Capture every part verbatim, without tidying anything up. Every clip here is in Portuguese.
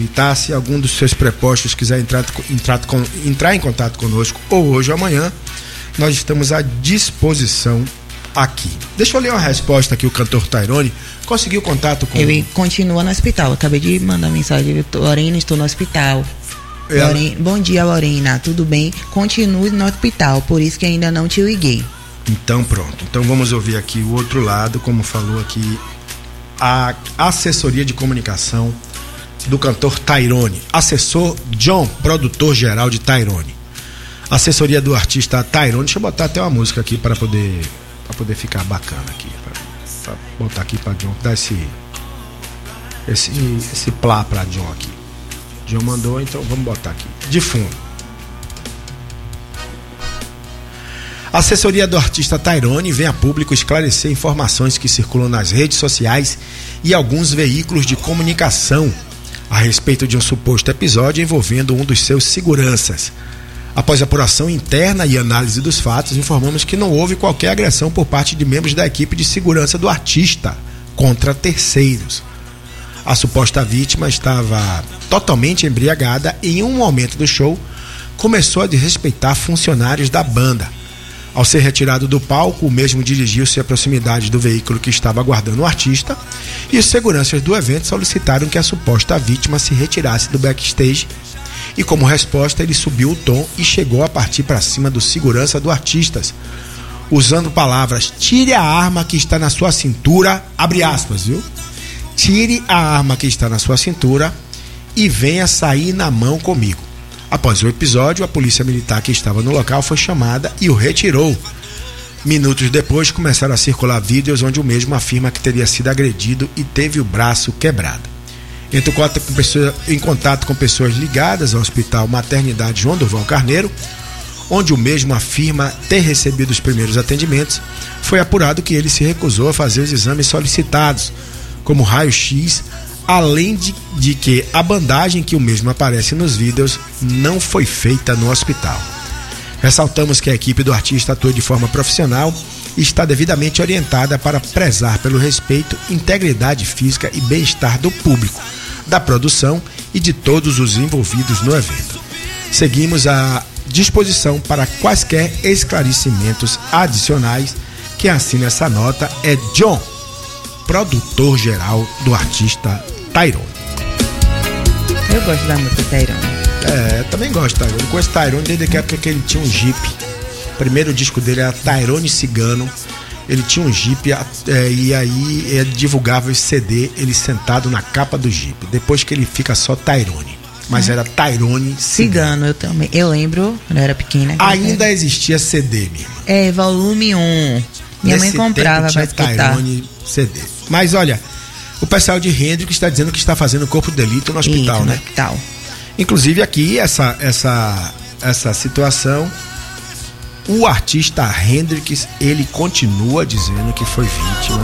Tá? Se algum dos seus prepostos quiser entrar, entrar, com, entrar em contato conosco, ou hoje ou amanhã, nós estamos à disposição aqui. Deixa eu ler uma resposta aqui. O cantor Tairone conseguiu contato com... Ele continua no hospital. Acabei de mandar mensagem. Lorena, estou no hospital. Ela... Lorena, bom dia, Lorena. Tudo bem? Continue no hospital, por isso que ainda não te liguei. Então pronto. Então vamos ouvir aqui o outro lado, como falou aqui a assessoria de comunicação do cantor Tairone. Assessor John, produtor geral de Tairone. Assessoria do artista Tairone. Deixa eu botar até uma música aqui para poder para poder ficar bacana aqui, para botar aqui para John, dar esse esse esse plá para John aqui. John mandou, então vamos botar aqui de fundo. A assessoria do artista Tairone vem a público esclarecer informações que circulam nas redes sociais e alguns veículos de comunicação a respeito de um suposto episódio envolvendo um dos seus seguranças. Após apuração interna e análise dos fatos, informamos que não houve qualquer agressão por parte de membros da equipe de segurança do artista contra terceiros. A suposta vítima estava totalmente embriagada e em um momento do show começou a desrespeitar funcionários da banda. Ao ser retirado do palco, o mesmo dirigiu-se à proximidade do veículo que estava aguardando o artista e os seguranças do evento solicitaram que a suposta vítima se retirasse do backstage e, como resposta, ele subiu o tom e chegou a partir para cima do segurança do artista, usando palavras: tire a arma que está na sua cintura, abre aspas, viu? Tire a arma que está na sua cintura e venha sair na mão comigo. Após o episódio, a polícia militar que estava no local foi chamada e o retirou. Minutos depois, começaram a circular vídeos onde o mesmo afirma que teria sido agredido e teve o braço quebrado. Entrou em contato com pessoas ligadas ao Hospital Maternidade João Durval Carneiro, onde o mesmo afirma ter recebido os primeiros atendimentos. Foi apurado que ele se recusou a fazer os exames solicitados, como raio-x, além de, de que a bandagem que o mesmo aparece nos vídeos não foi feita no hospital. Ressaltamos que a equipe do artista atua de forma profissional e está devidamente orientada para prezar pelo respeito, integridade física e bem-estar do público, da produção e de todos os envolvidos no evento. Seguimos à disposição para quaisquer esclarecimentos adicionais. Quem assina essa nota é John, produtor geral do artista Tairone. Eu gosto da música Tairone. É, também gosto de Tairone. Eu conheço Tairone desde a época que ele tinha um Jeep. O primeiro disco dele era Tairone Cigano. Ele tinha um Jeep é, e aí ele divulgava esse C D, ele sentado na capa do Jeep. Depois que ele fica só Tairone. Mas é. Era Tairone Cigano. Cigano, eu também. Eu lembro, quando eu era pequena. Ainda era... existia C D mesmo. É, volume um. Minha Nesse mãe comprava pra escutar. Tairone C D. Mas olha, o pessoal de Hendrix está dizendo que está fazendo corpo de delito no hospital, Isso, né? No hospital. Inclusive aqui, essa, essa, essa situação, o artista Hendrix, ele continua dizendo que foi vítima,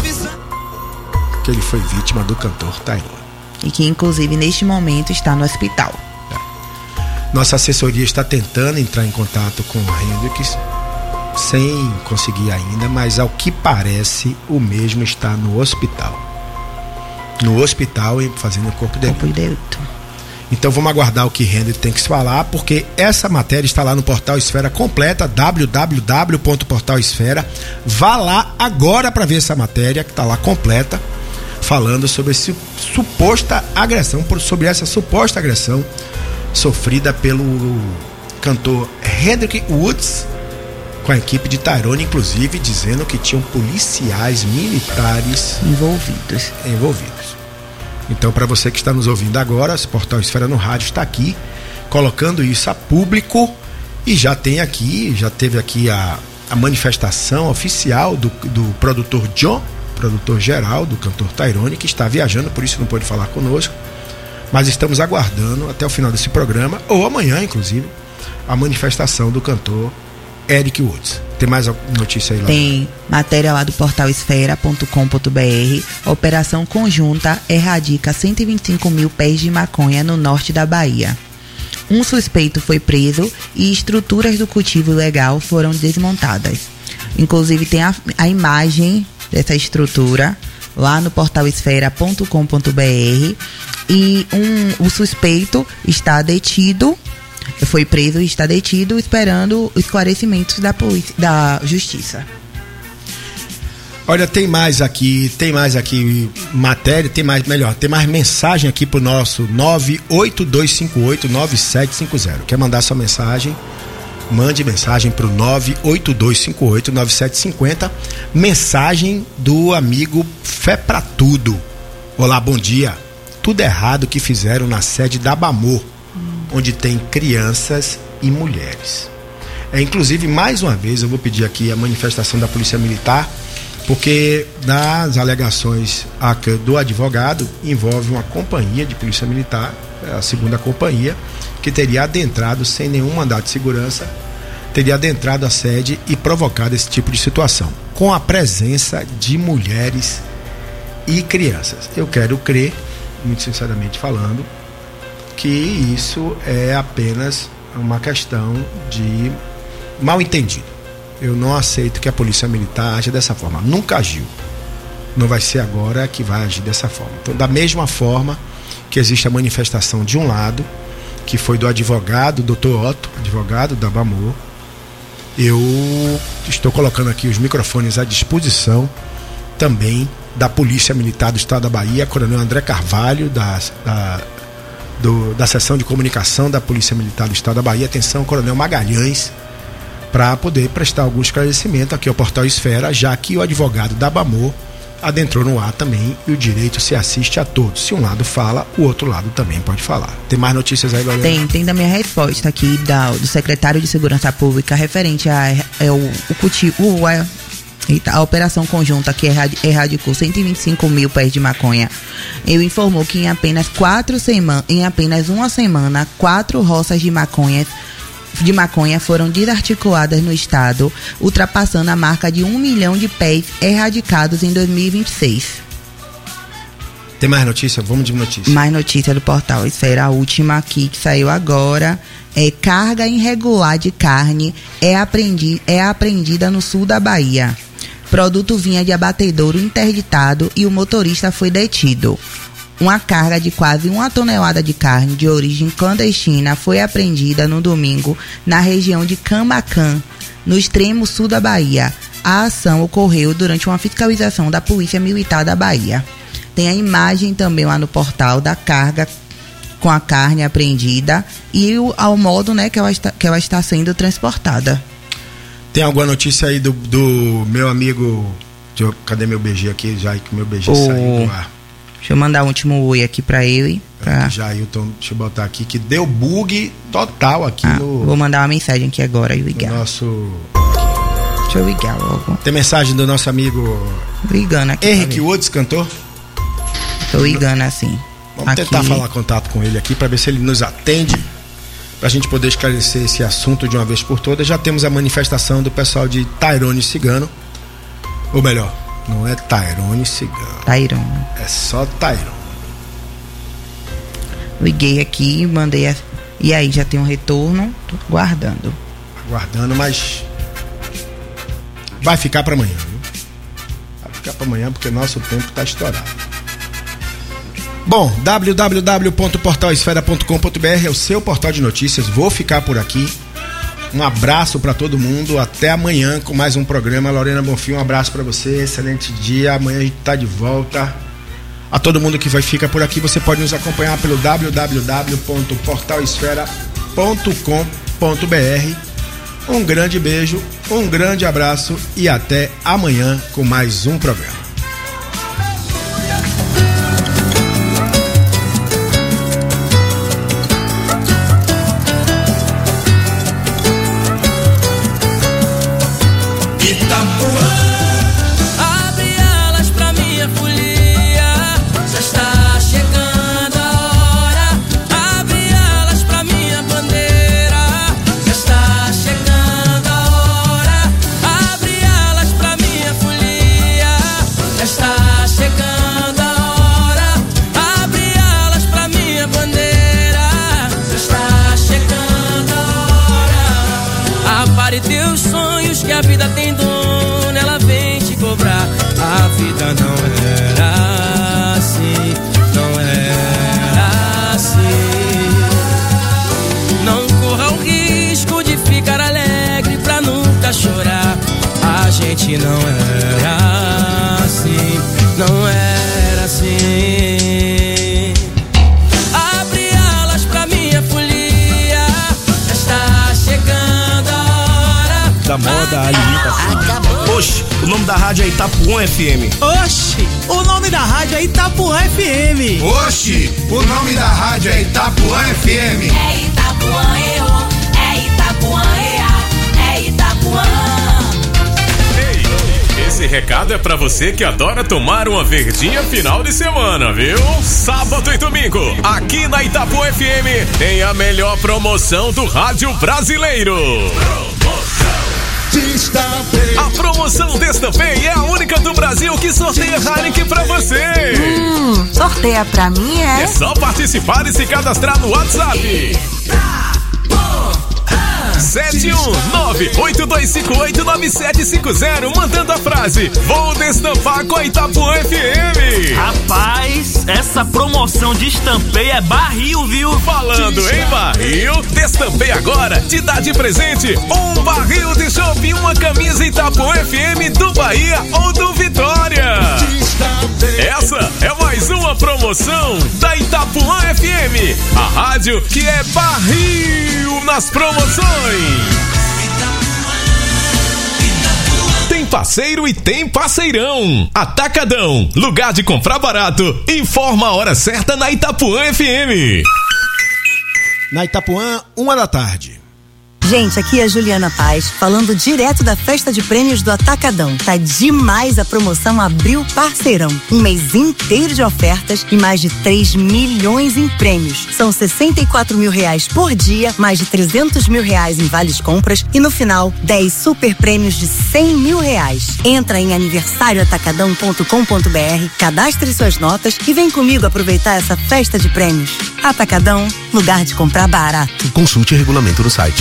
que ele foi vítima do cantor Tairone. E que inclusive neste momento está no hospital. É. Nossa assessoria está tentando entrar em contato com o Hendrix, sem conseguir ainda, mas ao que parece o mesmo está no hospital. No hospital e fazendo corpo de delito. Corpo de delito. Então vamos aguardar o que Hendrix tem que se falar, porque essa matéria está lá no Portal Esfera completa, w w w ponto portal esfera. Vá lá agora para ver essa matéria que está lá completa, falando sobre esse suposta agressão, sobre essa suposta agressão sofrida pelo cantor Hendrix Woods, com a equipe de Tairone, inclusive dizendo que tinham policiais militares envolvidos. envolvidos. Então, para você que está nos ouvindo agora, esse Portal Esfera no Rádio está aqui, colocando isso a público, e já tem aqui, já teve aqui a, a manifestação oficial do, do produtor John, produtor geral do cantor Tairone, que está viajando, por isso não pôde falar conosco, mas estamos aguardando até o final desse programa, ou amanhã, inclusive, a manifestação do cantor Eric Woods. Tem mais alguma notícia aí lá? Tem matéria lá do portal esfera ponto com ponto b r. Operação conjunta erradica cento e vinte e cinco mil pés de maconha no norte da Bahia. Um suspeito foi preso e estruturas do cultivo ilegal foram desmontadas. Inclusive tem a, a imagem dessa estrutura lá no portal esfera ponto com ponto b r. E um, o suspeito está detido, foi preso e está detido, esperando esclarecimentos da polícia, da justiça. Olha, tem mais aqui, tem mais aqui matéria, tem mais, melhor, tem mais mensagem aqui pro nosso nove oito dois cinco oito nove sete cinco zero. Quer mandar sua mensagem? Mande mensagem pro nove oito dois cinco oito nove sete cinco zero. Mensagem do amigo Fé Pra Tudo. Olá, bom dia. Tudo errado que fizeram na sede da Bamor, hum. onde tem crianças e mulheres. É, inclusive, mais uma vez, eu vou pedir aqui a manifestação da Polícia Militar, porque nas alegações do advogado envolve uma companhia de polícia militar, a segunda companhia, que teria adentrado sem nenhum mandato de segurança, teria adentrado a sede e provocado esse tipo de situação, com a presença de mulheres e crianças. Eu quero crer, muito sinceramente falando, que isso é apenas uma questão de mal entendido. Eu não aceito que a polícia militar aja dessa forma. Nunca agiu. Não vai ser agora que vai agir dessa forma. Então, da mesma forma que existe a manifestação de um lado, que foi do advogado, doutor Otto, advogado da Bamor, eu estou colocando aqui os microfones à disposição também da Polícia Militar do Estado da Bahia, Coronel André Carvalho, da, da, do, da Seção de Comunicação da Polícia Militar do Estado da Bahia. Atenção, Coronel Magalhães, para poder prestar algum esclarecimento aqui ao Portal Esfera, já que o advogado da Bamor adentrou no ar também e o direito se assiste a todos. Se um lado fala, o outro lado também pode falar. Tem mais notícias aí, Lorena? Tem, tem da minha resposta aqui da, do secretário de Segurança Pública referente a, é, o, o cultivo, a, a operação conjunta que erradicou cento e vinte e cinco mil pés de maconha. Ele informou que em apenas quatro semanas, em apenas uma semana, quatro roças de maconha de maconha foram desarticuladas no estado, ultrapassando a marca de um milhão de pés erradicados em dois mil e vinte e seis. Tem mais notícia? Vamos de notícia. Mais notícia do portal Esfera, a última aqui que saiu agora. É, carga irregular de carne é, aprendi, é apreendida no sul da Bahia. Produto vinha de abatedouro interditado e o motorista foi detido. Uma carga de quase uma tonelada de carne de origem clandestina foi apreendida no domingo na região de Camacan, no extremo sul da Bahia. A ação ocorreu durante uma fiscalização da Polícia Militar da Bahia. Tem a imagem também lá no portal da carga com a carne apreendida e o, ao modo, né, que ela está, que ela está sendo transportada. Tem alguma notícia aí do, do meu amigo... Eu, cadê meu B G aqui? Já que meu B G o... saiu do ar. Deixa eu mandar um último oi aqui pra ele. Pra... Jailton, deixa eu botar aqui, que deu bug total aqui ah, no... Vou mandar uma mensagem aqui agora e ligar. No nosso... Deixa eu ligar logo. Tem mensagem do nosso amigo... Ligando aqui. Henrique Woods, cantor? Tô ligando assim. Vamos aqui tentar falar contato com ele aqui pra ver se ele nos atende, pra gente poder esclarecer esse assunto de uma vez por todas. Já temos a manifestação do pessoal de Tairone Cigano. Ou melhor, não é Tairone Cigano. Tairone. É só Tairone. Liguei aqui, mandei a... E aí, já tem um retorno. Tô guardando. Aguardando, mas vai ficar para amanhã, viu? Vai ficar para amanhã porque nosso tempo tá estourado. Bom, w w w ponto portal esfera ponto com ponto b r é o seu portal de notícias. Vou ficar por aqui. Um abraço para todo mundo. Até amanhã com mais um programa. Lorena Bonfim, um abraço para você. Excelente dia. Amanhã a gente tá de volta. A todo mundo que vai ficar por aqui, você pode nos acompanhar pelo w w w ponto portal esfera ponto com ponto b r. Um grande beijo, um grande abraço e até amanhã com mais um programa. Teus sonhos que a vida tem dono, ela vem te cobrar. A vida não era assim, não era da alimentação. Oxe, o nome da rádio é Itapuã F M. Oxe, o nome da rádio é Itapuã F M. Oxe, o nome da rádio é Itapuã F M. É Itapuã, eu, é Itapuã, ea, é Itapuã. Ei, esse recado é pra você que adora tomar uma verdinha final de semana, viu? Sábado e domingo, aqui na Itapuã F M, tem a melhor promoção do rádio brasileiro. A promoção Destampei é a única do Brasil que sorteia Heineken pra você. Hum, sorteia pra mim, é? É só participar e se cadastrar no WhatsApp. sete um nove, oito dois cinco oito, nove sete cinco zero, mandando a frase: vou destampar com a Itapuã F M. Rapaz, essa promoção de Destampei é barril, viu? Falando em barril, Destampei agora te dá de presente um barril de chopp e uma camisa Itapuã F M do Bahia ou do Vitória. Essa é mais uma promoção da Itapuã F M, a rádio que é barril nas promoções. Tem parceiro e tem parceirão. Atacadão, lugar de comprar barato. Informa a hora certa na Itapuã F M. Na Itapuã, uma da tarde. Gente, aqui é a Juliana Paz, falando direto da festa de prêmios do Atacadão. Tá demais a promoção Abril Parceirão. Um mês inteiro de ofertas e mais de três milhões em prêmios. São sessenta e quatro mil reais por dia, mais de trezentos mil reais em vales compras e no final, dez super prêmios de cem mil reais. Entra em aniversário atacadão ponto com ponto b r, cadastre suas notas e vem comigo aproveitar essa festa de prêmios. Atacadão, lugar de comprar barato. Consulte o regulamento no site.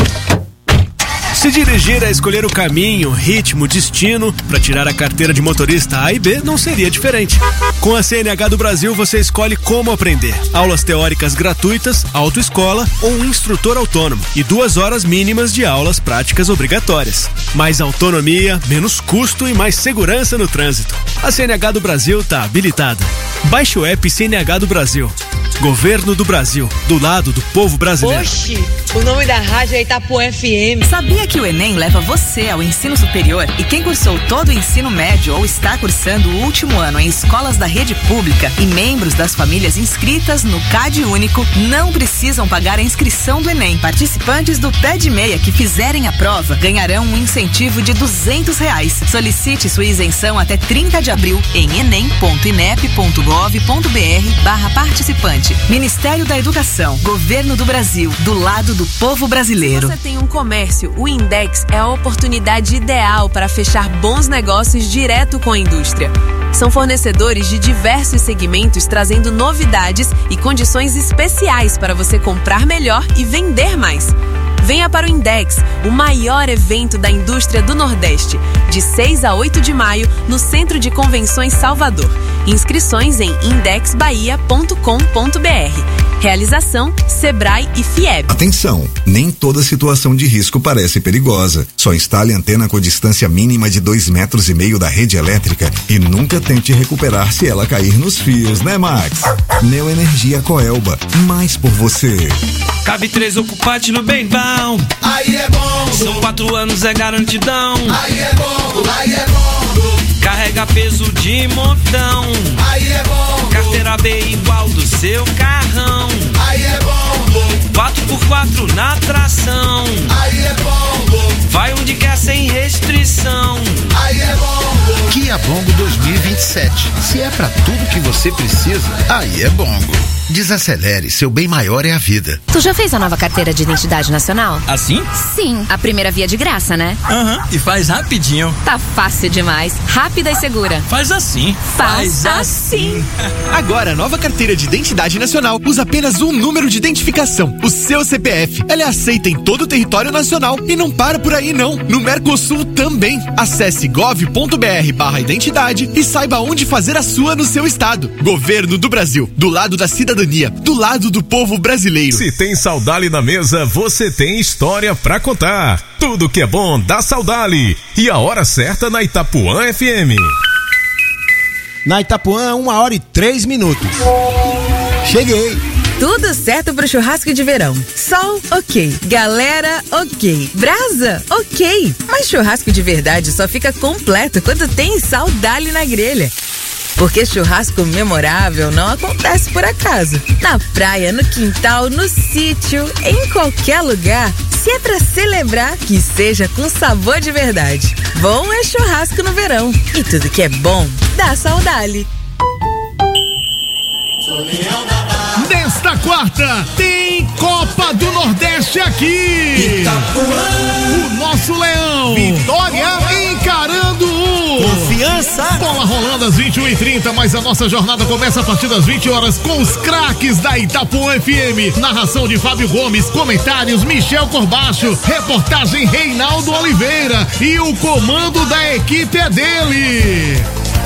Se dirigir é escolher o caminho, ritmo, destino para tirar a carteira de motorista A e B não seria diferente. Com a C N H do Brasil você escolhe como aprender. Aulas teóricas gratuitas, autoescola ou um instrutor autônomo e duas horas mínimas de aulas práticas obrigatórias. Mais autonomia, menos custo e mais segurança no trânsito. A C N H do Brasil está habilitada. Baixe o app C N H do Brasil. Governo do Brasil, do lado do povo brasileiro. Oxi, o nome da rádio é Itapuã F M. Sabia que o Enem leva você ao ensino superior? E quem cursou todo o ensino médio ou está cursando o último ano em escolas da rede pública e membros das famílias inscritas no CAD Único não precisam pagar a inscrição do Enem. Participantes do Pé de Meia que fizerem a prova ganharão um incentivo de duzentos reais. Solicite sua isenção até trinta de abril em enem ponto inep ponto gov ponto br barra participante. Ministério da Educação, Governo do Brasil, do lado do povo brasileiro. Se você tem um comércio, o Index é a oportunidade ideal para fechar bons negócios direto com a indústria. São fornecedores de diversos segmentos trazendo novidades e condições especiais para você comprar melhor e vender mais. Venha para o Index, o maior evento da indústria do Nordeste, de seis a oito de maio, no Centro de Convenções Salvador. Inscrições em index bahia ponto com ponto br. Realização, Sebrae e Fieb. Atenção, nem toda situação de risco parece perigosa. Só instale antena com distância mínima de dois metros e meio da rede elétrica e nunca tente recuperar se ela cair nos fios, né, Max? Neoenergia Coelba, mais por você. Cabe três ocupantes no bem bom. Aí é bom. São quatro anos, é garantidão. Aí é bom, aí é bom. Carrega peso de montão. Aí é bom. Carteira B igual do seu carrão. Aí é bom. quatro por quatro na tração. Aí é bom. Vai onde quer sem restrição. Aí é bom. Kia Bongo dois mil e vinte e sete. Se é pra tudo que você precisa, aí é Bongo. Desacelere, seu bem maior é a vida. Tu já fez a nova carteira de identidade nacional? Assim? Sim, a primeira via de graça, né? Aham, uhum, e faz rapidinho. Tá fácil demais, rápida e segura. Faz assim. Faz, faz assim. Agora, a nova carteira de identidade nacional usa apenas um número de identificação, o seu C P F. Ela é aceita em todo o território nacional e não para por aí não. No Mercosul também. Acesse gov ponto br barra identidade e saiba onde fazer a sua no seu estado. Governo do Brasil, do lado da cidadania. Do lado do povo brasileiro. Se tem Saudali na mesa, você tem história pra contar. Tudo que é bom dá Saudali. E a hora certa na Itapuã F M. Na Itapuã, uma hora e três minutos. Cheguei. Tudo certo pro churrasco de verão. Sol, ok. Galera, ok. Brasa, ok. Mas churrasco de verdade só fica completo quando tem Saudali na grelha. Porque churrasco memorável não acontece por acaso. Na praia, no quintal, no sítio, em qualquer lugar. Se é pra celebrar, que seja com sabor de verdade. Bom é churrasco no verão. E tudo que é bom, dá Saudali. Nesta quarta, tem Copa do Nordeste aqui. Itapuã. O nosso leão. Vitória encarando o Confiança. Bola rolando às vinte e uma e trinta, mas a nossa jornada começa a partir das vinte horas com os craques da Itapuã F M. Narração de Fábio Gomes, comentários Michel Corbacho, reportagem Reinaldo Oliveira e o comando da equipe é dele.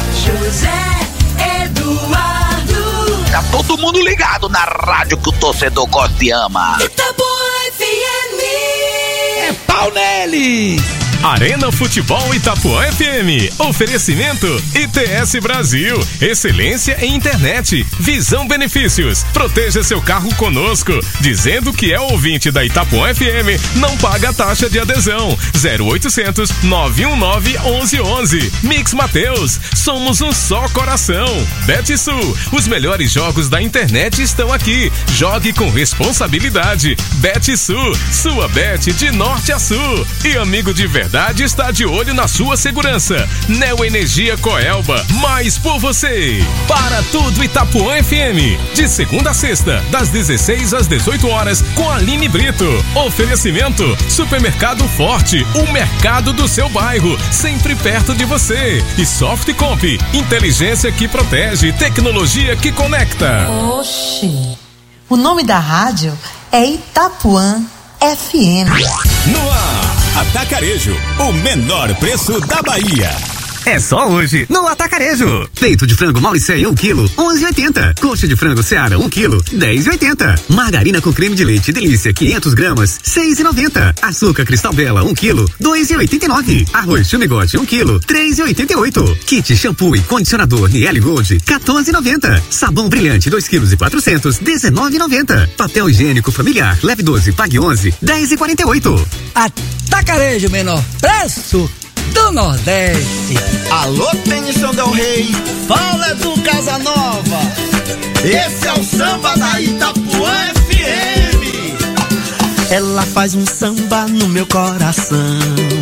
José Eduardo. Tá todo mundo ligado na rádio que o torcedor gosta e ama. Itapuã F M. É pau nele! Arena Futebol Itapuã F M. Oferecimento I T S Brasil. Excelência em internet. Visão Benefícios. Proteja seu carro conosco. Dizendo que é ouvinte da Itapuã F M, não paga a taxa de adesão. zero oitocentos, nove um nove, onze onze. Mix Mateus. Somos um só coração. BetSul. Os melhores jogos da internet estão aqui. Jogue com responsabilidade. BetSul. Sua bet de norte a sul. E amigo de verdade está de olho na sua segurança. Neo Energia Coelba, mais por você. Para tudo Itapuã F M, de segunda a sexta, das dezesseis às dezoito horas, com Aline Brito. Oferecimento Supermercado Forte, o mercado do seu bairro, sempre perto de você. E Softcomp, inteligência que protege, tecnologia que conecta. Oxi, o nome da rádio é Itapuã F M. No ar, Atacarejo, o menor preço da Bahia. É só hoje, no Atacarejo. Peito de frango Mauricéia, um quilo, onze e oitenta. Coxa de frango Seara, um quilo, dez e oitenta. Margarina com creme de leite Delícia, quinhentas gramas, seis e noventa. Açúcar Cristal Bela, um quilo, dois e oitenta e nove. Arroz Chumigote, um quilo, três e oitenta e oito. Kit shampoo e condicionador Niele Gold, quatorze e noventa. Sabão brilhante, dois quilos e quatrocentos, dezenove e noventa. Papel higiênico familiar, leve doze, pague onze, dez e quarenta e oito. Atacarejo, menor preço do Nordeste. Alô, Tennyson Del Rey, fala do Casanova. Esse é o samba da Itapuã F M. Ela faz um samba no meu coração.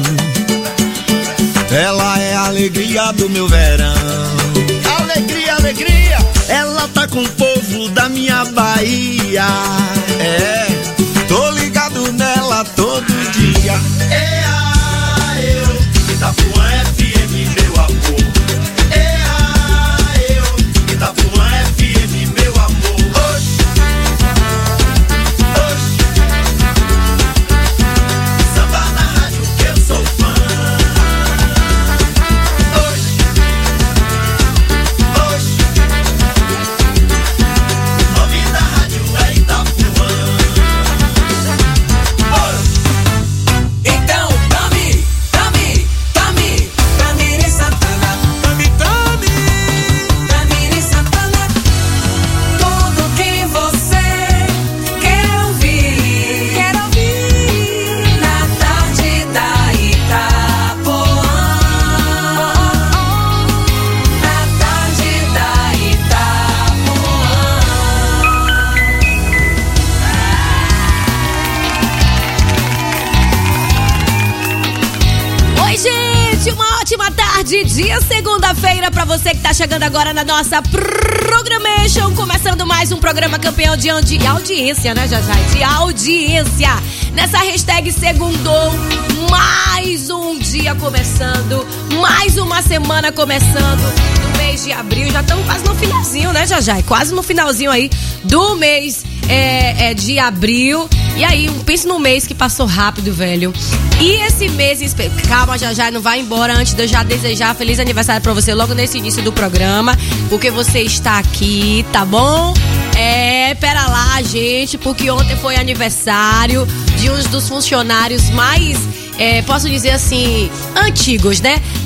Ela é a alegria do meu verão. Alegria, alegria. Ela tá com o povo da minha Bahia. É, tô ligado nela todo dia. É a eu. Itapuã F M, meu amor. É a eu. Itapuã F M, meu amor. Oxi, oxi. Samba na rádio que eu sou fã. Oxi, oxi. O nome da rádio é Itapuã. Oxi. Então, tome, tome. Tamiri Santana, Tami, Tami, Tamiri Santana, tudo que você quer ouvir, quer ouvir, na tarde da Itapuã, na tarde da Itapuã. Oi, gente, uma ótima tarde, dia segunda-feira pra você que tá chegando agora na nossa Programation, começando mais um programa campeão de audi- audiência, né, Jajai? De audiência. Nessa hashtag segundou, mais um dia começando, mais uma semana começando do mês de abril. Já estamos quase no finalzinho, né, Jajai? Quase no finalzinho aí do mês é, é, de abril. E aí, pense no mês que passou rápido, velho. E esse mês, calma, Jajai, não vai embora antes de eu já desejar feliz aniversário pra você logo nesse início do programa, porque você está aqui, tá bom? É, pera lá, gente, porque ontem foi aniversário de um dos funcionários mais, é, posso dizer assim, antigos, né?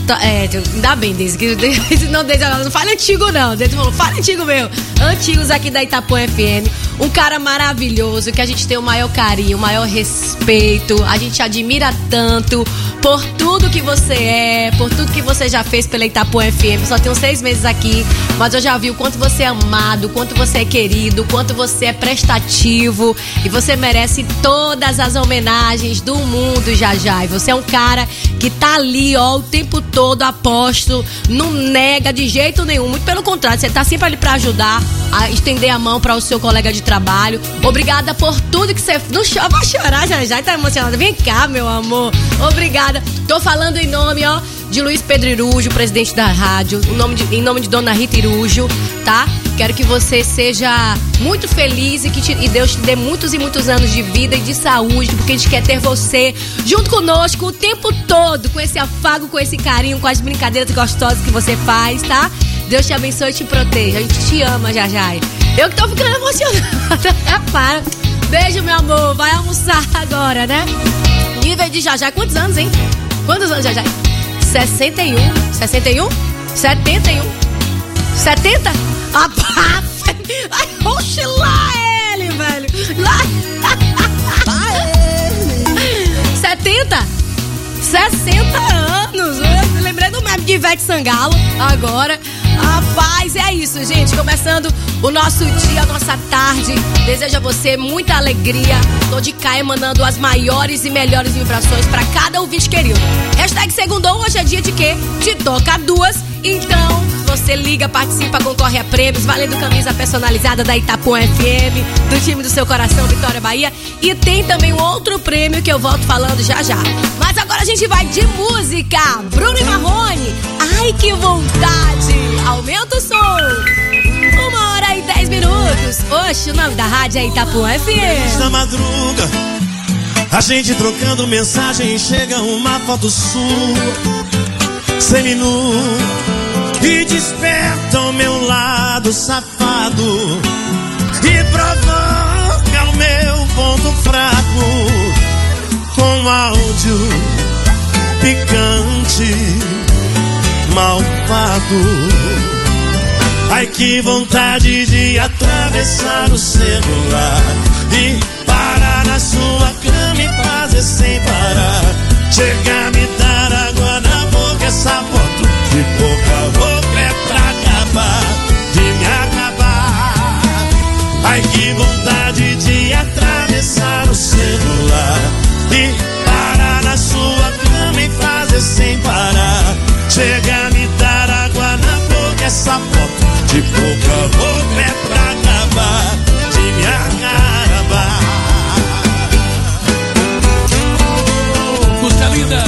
Tá, é, ainda bem, Deise, que não, Deise, não fala antigo não, Deise falou, fala antigo meu, antigos aqui da Itapuã F M, um cara maravilhoso, que a gente tem o maior carinho, o maior respeito, a gente admira tanto por tudo que você é, por tudo que você já fez pela Itapuã F M, só tenho seis meses aqui, mas eu já vi o quanto você é amado, o quanto você é querido, o quanto você é prestativo, e você merece todas as homenagens do mundo, Jajá, e você é um cara que tá ali, ó, o tempo todo aposto, não nega de jeito nenhum, muito pelo contrário, você tá sempre ali pra ajudar, a estender a mão para o seu colega de trabalho. Obrigada por tudo que você... Não chora, vai chorar, já já tá emocionada. Vem cá, meu amor. Obrigada. Tô falando em nome, ó, de Luiz Pedro Irujo, presidente da rádio, em nome de, em nome de Dona Rita Irujo, tá? Quero que você seja muito feliz e que te, e Deus te dê muitos e muitos anos de vida e de saúde, porque a gente quer ter você junto conosco o tempo todo, com esse afago, com esse carinho, com as brincadeiras gostosas que você faz, tá? Deus te abençoe e te proteja. A gente te ama, Jajai. Eu que tô ficando emocionada. Para. Beijo, meu amor. Vai almoçar agora, né? Nível de Jajai. Quantos anos, hein? Quantos anos, Jajai? sessenta e um. sessenta e um? setenta e um? setenta? Ah, pá! Ai, oxe, lá ele, velho. Lá. Lá ele. setenta? sessenta anos. Eu lembrei do meme de Ivete Sangalo agora. Rapaz, é isso, gente. Começando o nosso dia, a nossa tarde. Desejo a você muita alegria. Tô de cá emanando as maiores e melhores vibrações pra cada ouvinte querido. Hashtag segundou, hoje é dia de quê? De toca duas. Então, você liga, participa, concorre a prêmios, valendo camisa personalizada da Itapuã F M, do time do seu coração, Vitória Bahia. E tem também um outro prêmio que eu volto falando já já. Mas agora a gente vai de música. Bruno e Marrone, ai que vontade. Aumenta o som. Uma hora e dez minutos. Oxe, o nome da rádio é Itapuã F M. Na madruga, a gente trocando mensagem, chega uma foto sua, seminu, e desperta o meu lado safado e provoca o meu ponto fraco com áudio picante, malvado. Ai, que vontade de atravessar o celular e parar na sua cama e fazer sem parar. Chegar a me dar água na boca, essa foto de boca a boca é pra acabar, de me acabar. Ai, que vontade de atravessar o celular e parar na sua cama e fazer sem parar. Chegar a me dar água na boca, essa foto de boca a boca é pra acabar, de me acabar. Música linda.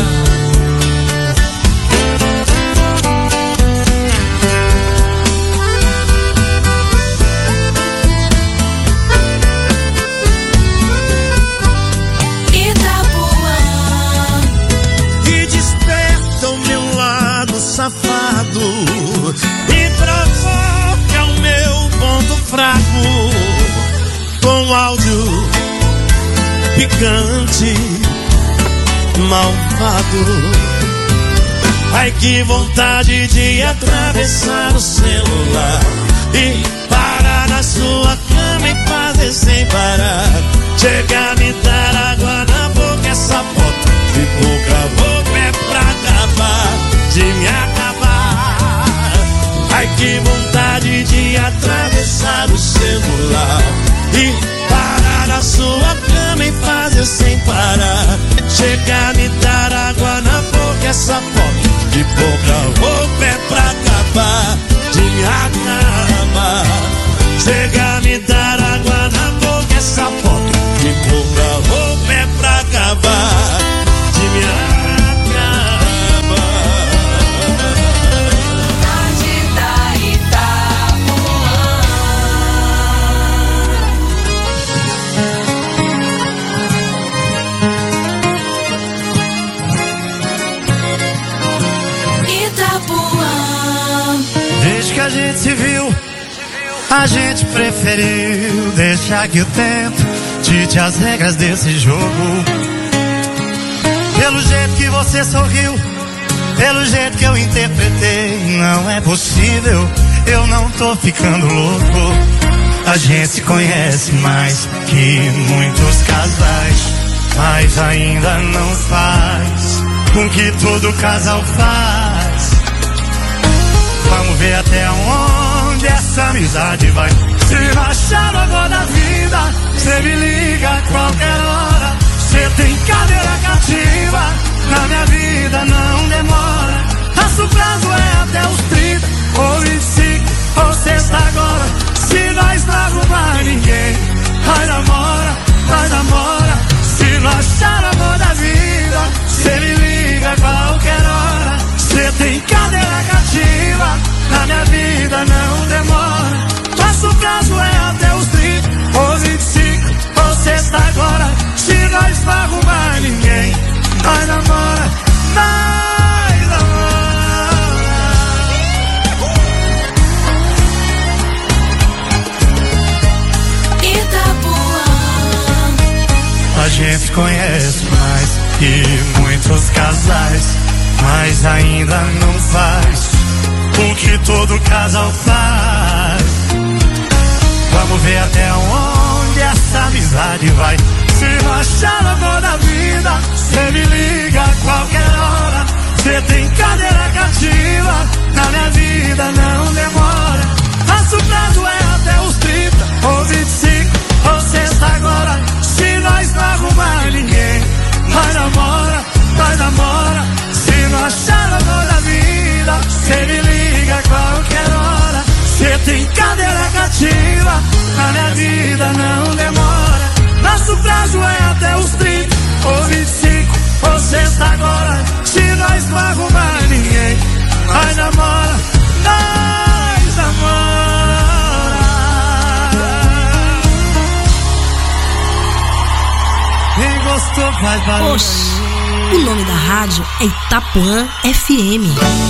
Safado e provoca o meu ponto fraco com áudio picante, malvado. Ai, que vontade de atravessar o celular e parar na sua cama e fazer sem parar. Chegar a me dar água na boca, essa foto de boca a boca é pra acabar, de me acabar. Ai, que vontade de atravessar o celular e parar na sua cama e fazer sem parar. Chegar a me dar água na boca, essa foto de boca a boca é pra acabar, de me acabar. Chegar a me dar água na boca, essa foto de boca a boca é pra acabar, de me acabar. Desde que a gente se viu, a gente preferiu deixar que o tempo dite as regras desse jogo. Pelo jeito que você sorriu, Pelo jeito que eu interpretei, não é possível, eu não tô ficando louco. A gente se conhece mais que muitos casais, mas ainda não faz com que todo casal faz. Vamos ver até onde essa amizade vai. Se achar agora da vida, cê me liga a qualquer hora. Cê tem cadeira cativa, na minha vida não demora. Nosso prazo é até os trinta, ou vinte e cinco, ou sexta agora. Se nós não arrumar ninguém, vai namora, vai namora. Se não achar amor da vida, cê me liga a qualquer hora. Cê tem cadeira cativa, na minha vida não demora. Nosso prazo é até os trinta, ou vinte e cinco, ou sexta agora. Se nós não arrumar ninguém, vai namora, vai namora. Itapuã. A gente conhece mais que muitos casais, mas ainda não faz o que todo casal faz. Vamos ver até onde essa amizade vai. Se não achar amor da vida, cê me liga a qualquer hora. Cê tem cadeira cativa, na minha vida não demora. Nosso prazo é até os trinta, ou vinte e cinco, ou sexta agora. Se nós não arrumar ninguém, vai namora, vai namora. Se não achar amor da vida, cê me liga a qualquer hora. Cê tem cadeira cativa, na minha vida não demora. Nosso prazo é até os trinta, ou vinte e cinco, ou sexta agora. Se nós não arrumar ninguém, vai namora, nós namora. Quem gostou faz barulho. Oxi, o nome da rádio é Itapuã F M.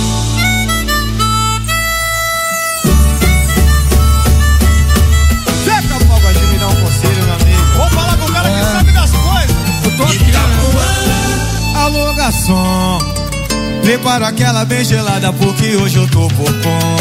Vou falar com o cara que é. sabe das coisas. Eu tô aqui, né? Alô, garçom, prepara aquela bem gelada, porque hoje eu tô por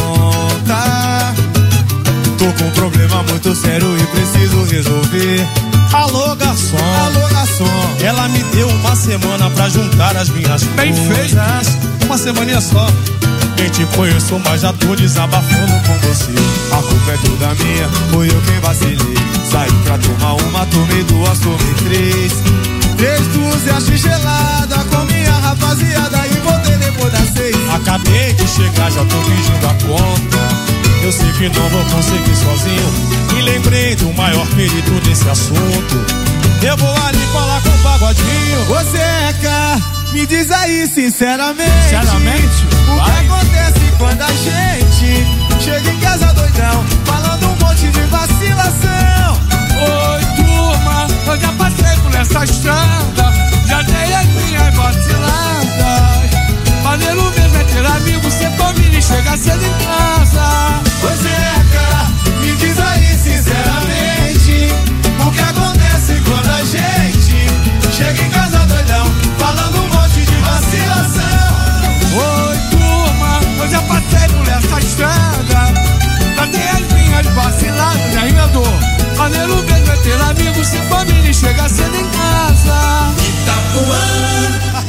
conta. Tô com um problema muito sério e preciso resolver. Alô, garçom, alô, garçom, ela me deu uma semana pra juntar as minhas bem coisas. Uma semaninha só. Nem te conheço, mas já tô desabafando com você. A culpa é toda minha, foi eu quem vacilei. Saí pra tomar uma, tomei duas, tomei três. Três dúzias gelada com minha rapaziada e voltei depois das seis. Acabei de chegar, já tô pedindo a conta. Eu sei que não vou conseguir sozinho, e lembrei do maior perito desse assunto. Eu vou ali falar com o Pagodinho. Você é cá, me diz aí sinceramente, sinceramente, o vai. que acontece quando a gente chega em casa doidão, falando um monte de vacilação. Oi, turma, eu já passei por essa estrada, já dei as minhas vaciladas. Maneiro mesmo é ter amigo, ser família e chegar cedo em casa. Você é cá, me diz aí sinceramente, o que acontece quando a gente chega em casa doidão, falando um monte de vacilação. Oi, turma, eu já passei por essa estrada, já dei as minhas vaciladas, e ainda dou. Maneiro mesmo é ter amigos, ser família e chegar cedo em casa. Itapuã.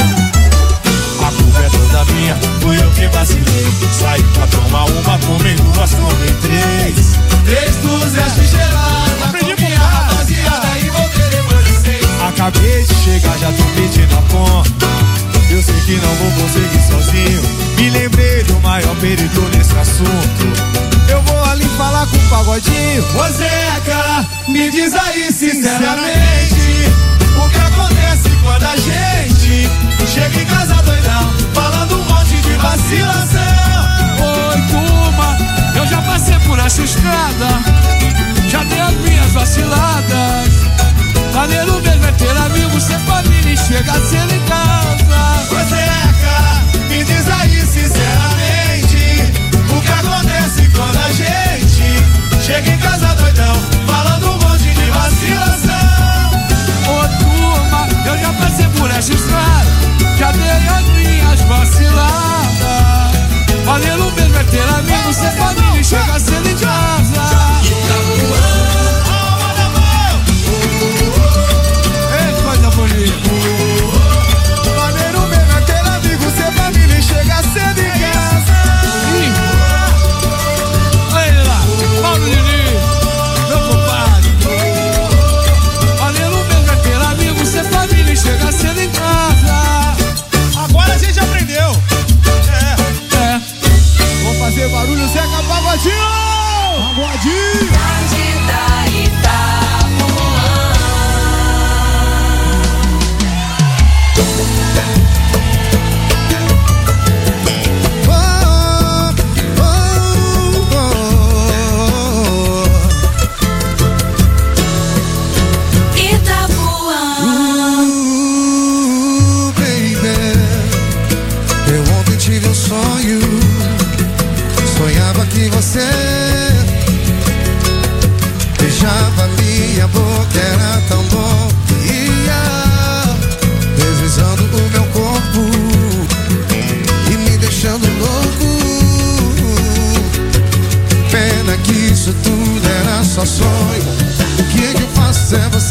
A culpa é toda minha, fui eu que vacilei. Saí pra tomar uma, tomei duas, tomei três. Três dúzias de gelada com minha rapaziada e voltei depois de seis. Acabei de chegar, já tô pedindo a conta. Eu sei que não vou conseguir sozinho, me lembrei do maior perito nesse assunto. Eu vou ali falar com o Pagodinho. Ô Zeca, me diz aí sinceramente, o que acontece quando a gente chega em casa doidão, falando um monte de vacilação. Oi, turma, eu já passei por essa estrada, já dei as minhas vaciladas. Maneiro mesmo é ter amigos, ser família e chegar cedo em casa. Ô Zeca, me diz aí sinceramente, o que acontece quando a gente chega em casa doidão, falando um monte de vacilação. Ô turma, eu já passei por essa estrada, já dei as minhas vaciladas.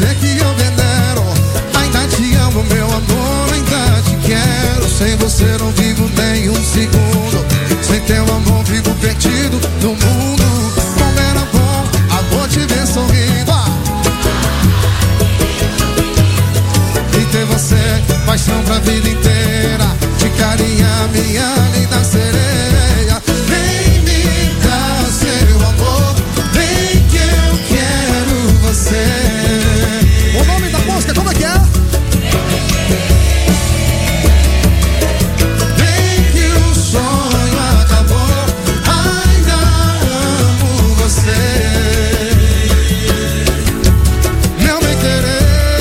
você que eu venero. Ainda te amo, meu amor, ainda te quero. Sem você não vivo nem um segundo. Sem teu amor vivo perdido no mundo. Como era bom, amor, te ver sorrindo. Ah. E ter você, paixão pra vida inteira. De carinha, minha linda sereia. Vem me dar seu amor. Vem que eu quero você. O nome da música, como é que é? Vem que o sonho acabou. Ainda amo você. Meu bem querer.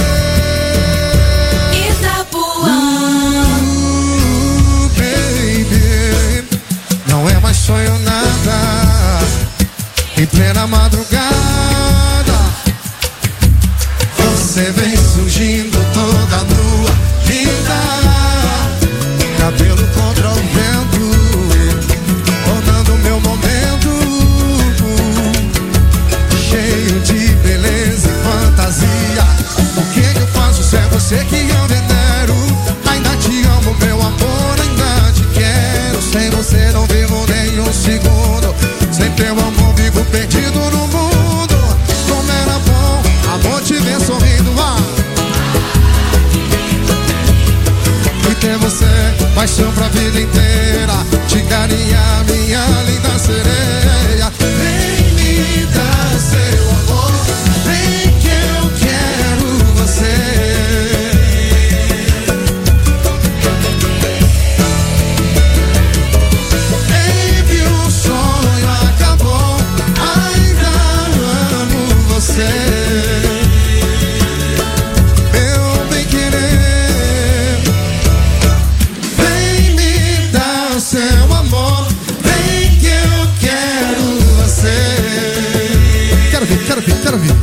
Sonho nada, em plena madrugada, você vem surgindo toda nua, linda, cabelo contra o vento, tornando meu momento, cheio de beleza e fantasia. O que que eu faço se é você que eu venero? Ainda te amo, meu amor, ainda te quero. Sem você não vivo nem um segundo. Sem teu amor vivo perdido no mundo. Como era bom, amor, te ver sorrindo. Ah. E ter você, paixão pra vida inteira. Te carinhar, minha linda sereia. Vem me dar seu amor. Vem que eu quero você. Meu bem querer, vem me dar seu amor, vem que eu quero você. Quero ver, quero ver, quero ver.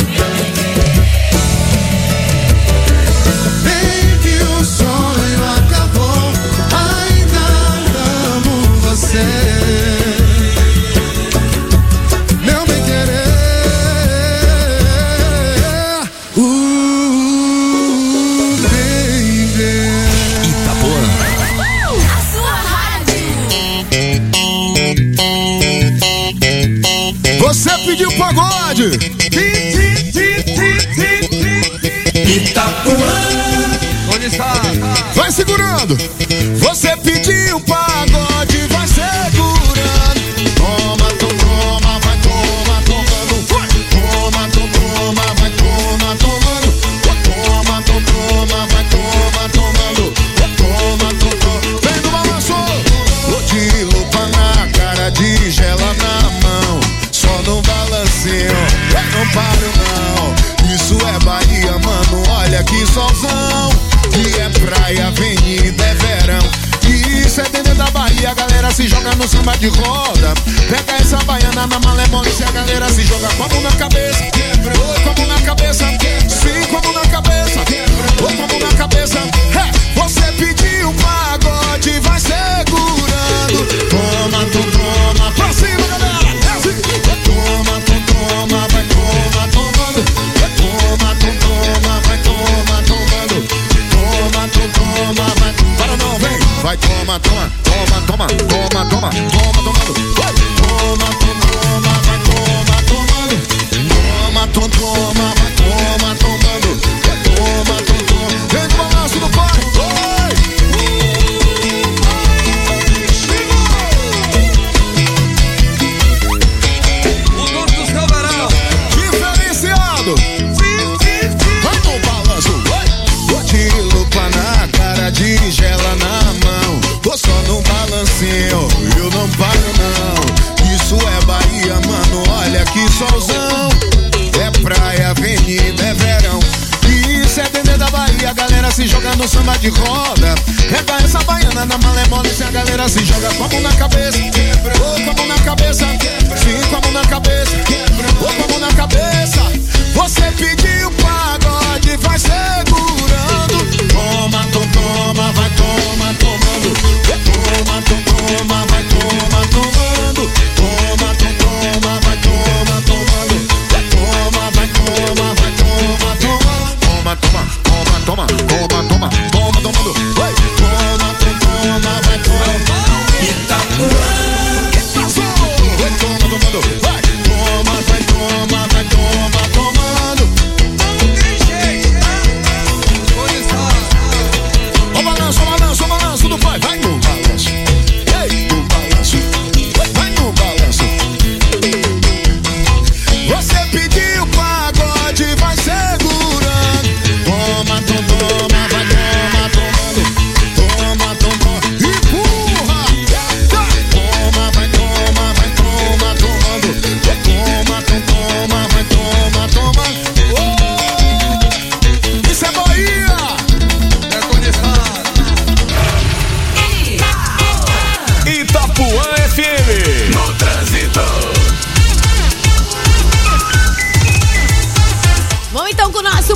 Vem que o sonho acabou, ainda amo você. Você pediu pagode. Itapuã. Onde está? Vai segurando. Você pediu pagode, vai segurando. Toma, toma, vai toma, tomando. Toma, toma, vai toma, tomando. Toma, toma, vai toma, tomando. Toma, toma. Vem do balanço. De lupa na cara, de gela na mão. Só no balancinho, não paro não. Isso é Bahia, mano, olha que solzão. E é praia, avenida, é verão. E isso é dentro da Bahia, a galera se joga no samba de roda. Pega essa baiana na malemole, se a galera se joga com a mão na cabeça. Oi, com a mão na cabeça. Sim, com a mão na cabeça. Oi, com a mão na cabeça. É, você pediu pagode, vai segurando. Toma, tu toma, pra cima, galera. Toma, tu toma, vai toma, tomando. Toma, tu toma, vai toma, tomando. Toma, tu toma, vai. Para não, vem. Vai, toma, toma, toma, toma, toma, toma, toma, tomando. Toma, tu toma, vai toma, tomando. Toma, tu toma, vai toma, tomando. Toma, tu toma. Vem do balanço do pai. De gela na mão, tô só no balancinho, eu não paro não. Isso é Bahia, mano, olha que solzão. É praia, avenida, é verão. E isso é dentro da Bahia, a galera se joga no samba de roda. Pega essa baiana na malemole, se a galera se joga com a mão na cabeça. Ou com a mão na cabeça, sim, com a mão na cabeça. Ou com a mão na cabeça. Você pediu pagode, vai segurando. Toma, toma, toma, vai toma, tomando. Toma, toma, vai toma, tomando. Toma, toma, vai toma, tomando. Toma, vai toma, vai toma, tomando.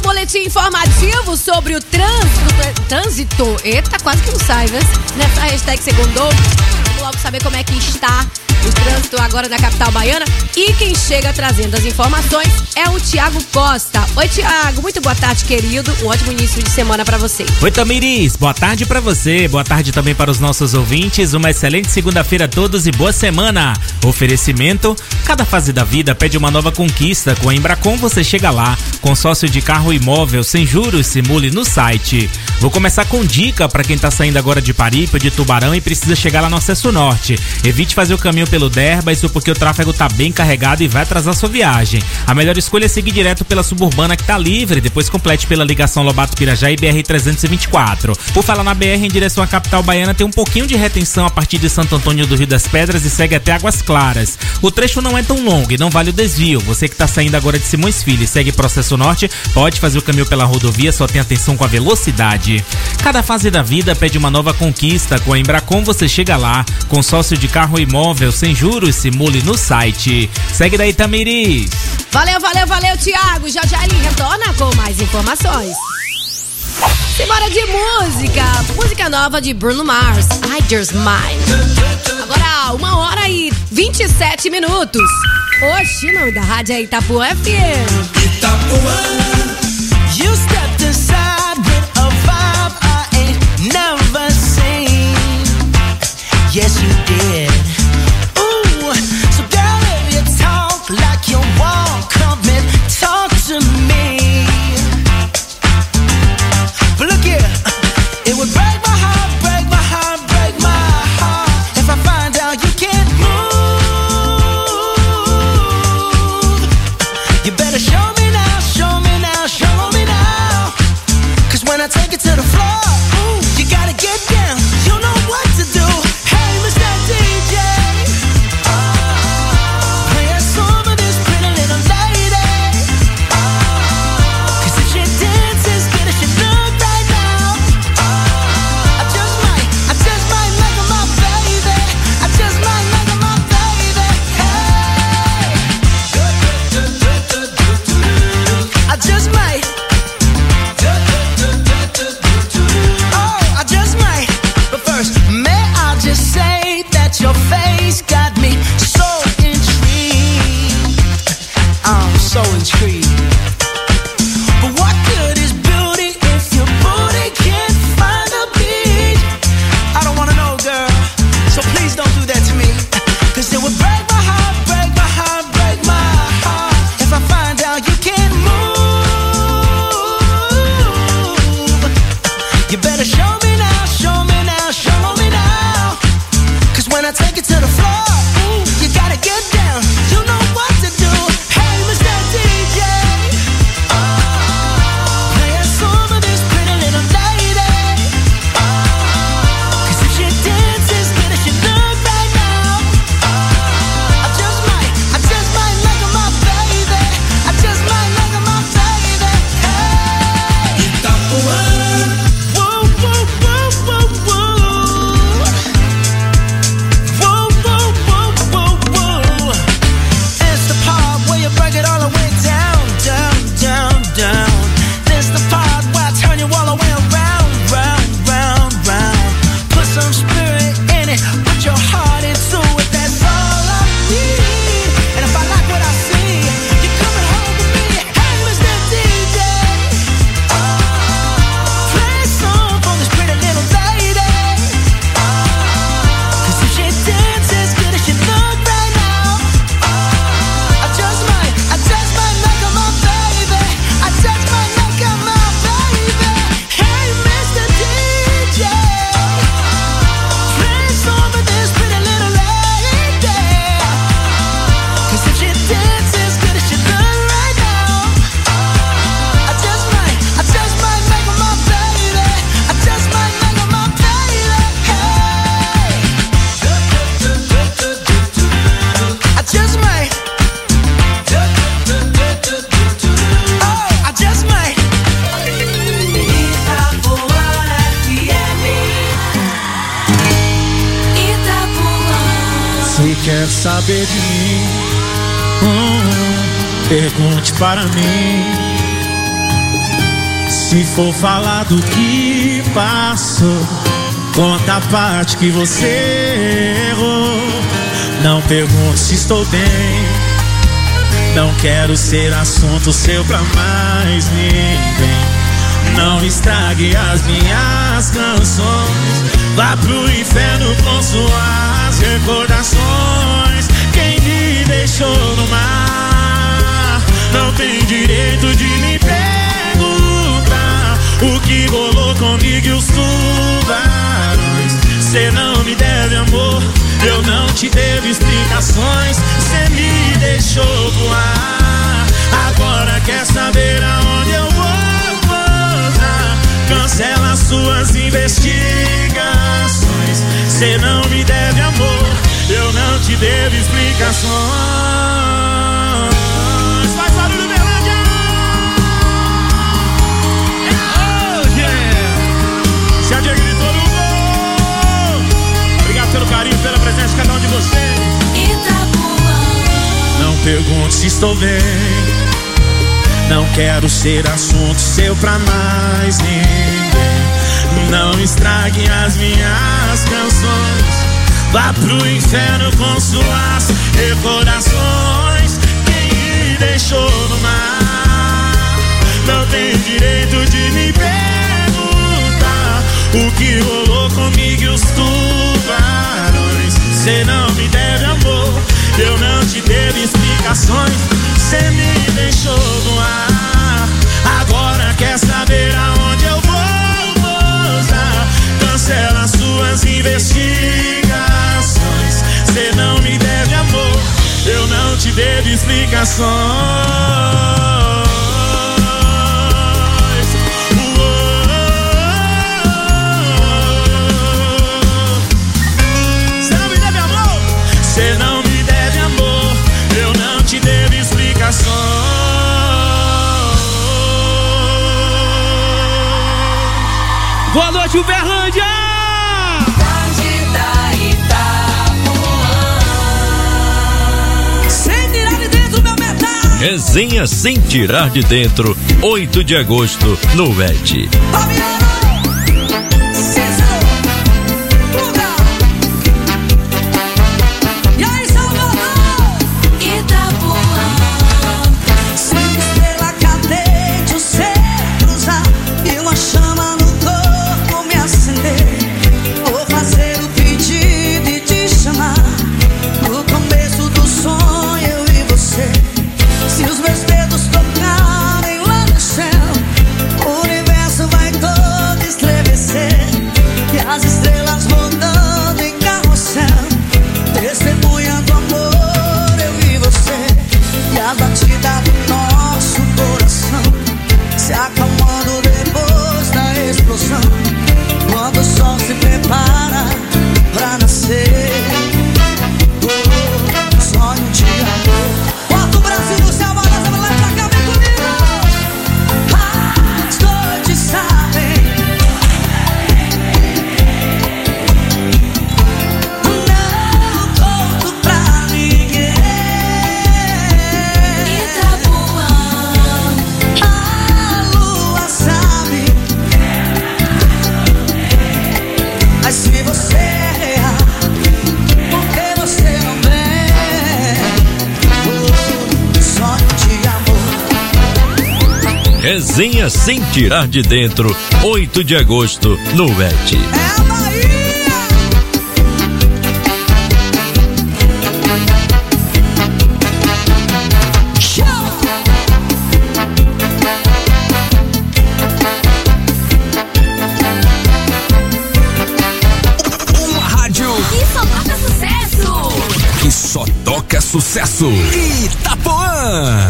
o boletim informativo sobre o trânsito. Trânsito. Eita, quase que não sai, né? Nessa hashtag segundou. Vamos logo saber como é que está o trânsito agora na capital baiana. E quem chega trazendo as informações é o Tiago Costa. Oi, Tiago. Muito boa tarde, querido. Um ótimo início de semana pra você. Oi, Tamiris. Boa tarde pra você. Boa tarde também para os nossos ouvintes. Uma excelente segunda-feira a todos e boa semana. Oferecimento: cada fase da vida pede uma nova conquista. Com a Embracon você chega lá. Consórcio de carro imóvel sem juros, simule no site. Vou começar com dica para quem tá saindo agora de Paripe ou de Tubarão e precisa chegar lá no Acesso Norte. Evite fazer o caminho pelo Derba, isso porque o tráfego tá bem carregado e vai atrasar sua viagem. A melhor escolha é seguir direto pela Suburbana, que tá livre, depois complete pela ligação Lobato-Pirajá e B R trezentos e vinte e quatro. Por falar na B R em direção à capital baiana, tem um pouquinho de retenção a partir de Santo Antônio do Rio das Pedras e segue até Águas Claras. O trecho não é tão longo e não vale o desvio. Você que tá saindo agora de Simões Filho e segue Processo Norte, pode fazer o caminho pela rodovia, só tem atenção com a velocidade. Cada fase da vida pede uma nova conquista. Com a Embracon você chega lá. Consórcio de carro imóvel sem juros, simule no site. Segue daí, Tamiris. Valeu, valeu, valeu, Tiago. Já já ele retorna com mais informações. Simbora de música. Música nova de Bruno Mars, I Just Mine. Agora, uma hora e vinte e sete minutos. Oxi, o nome da rádio é Itapuã F M. Itapuã. You stepped inside with a vibe I ain't never seen. Yes, you did. Ooh, so girl, if you talk like you walk, come and talk to me. But look here, it would break my heart, break my heart, break my heart if I find out you can't move. You better show me now, show me now, show me now. Cause when I take it to the floor, ooh, you gotta get down, you know what to do. Hey, Mister D J, oh, play a song for this pretty little lady. Oh, cause if she dances good as she look right now, oh, I just might, I just might make her my baby. I just might make her my baby. Hey, I just might. Oh, I just might. But first, may I just say that your face got me so intrigued. I'm so intrigued. But what good is beauty if your booty can't find a beat? I don't wanna know, girl, so please don't do that to me. Cause it would break my heart, break my heart, break my heart if I find out you can't move. You better show me now, show me now, show me now. Cause when I take it to the floor, ooh, you gotta get down, you know what to do. Hey, Mister D J, oh, play a song for this pretty little lady. Oh, cause if she dances good as she look right now, oh, I just might, I just might make her my baby. I just might make her my baby. Hey, Itapuã. Whoa, whoa, whoa, whoa, whoa. Whoa, whoa, whoa, whoa, whoa. It's the part where you break it all the way down, down, down, down. This the part where I turn you all the way around, round, round, round. Put some spirit in it, put your heart into it. That's all I need. And if I like what I see, you're coming home with me. Hey, Mister D J, oh, play a song for this pretty little lady. Oh, cause if she dances good as she look right now, oh, I just might, I just might make her my baby. I just might make her my baby. Hey, Mister D J, play a song for this pretty little lady. Cause if she dances good as she look right now, I just might, I just might make her my baby. I just might make her my baby. Hey, I just might. Oh, I just might. Itapuã F M. Itapuã. Se quer saber de mim, hum, pergunte para mim. Se for falar do que passou, conta a parte que você errou. Não pergunte se estou bem, não quero ser assunto seu pra mais ninguém. Não estrague as minhas canções, vá pro inferno com suas recordações. Quem me deixou no mar não tem direito de me perguntar o que rolou comigo e os tubarões. Cê não me deve amor, eu não te devo explicações. Cê me deixou voar, agora quer saber aonde eu vou pousar. Cancela suas investigações. Cê não me deve amor, eu não te devo explicações. Faz barulho, Berlândia! Oh, yeah! Se a Dia gritou no gol. Obrigado pelo carinho, pela presença de cada um de vocês. Não pergunte se estou bem, não quero ser assunto seu pra mais ninguém. Não estrague as minhas canções, vá pro inferno com suas recordações. Quem me deixou no mar não tem direito de me perguntar o que rolou comigo e os tubarões. Cê não me deve amor, eu não te devo explicações. Cê me deixou no ar, agora quer saber aonde eu vou pousar. Cancela suas investigações. Cê não me deve amor, eu não te devo explicações. Cê não me deve amor, eu não te devo explicações. Boa noite, Uberlândia! Sem tirar de dentro meu metal. Resenha Sem Tirar de Dentro, oito de agosto, no V E T. Resenha Sem Tirar de Dentro, oito de agosto, no V E T. Uma rádio que só toca sucesso. Que só toca sucesso. Itapuã.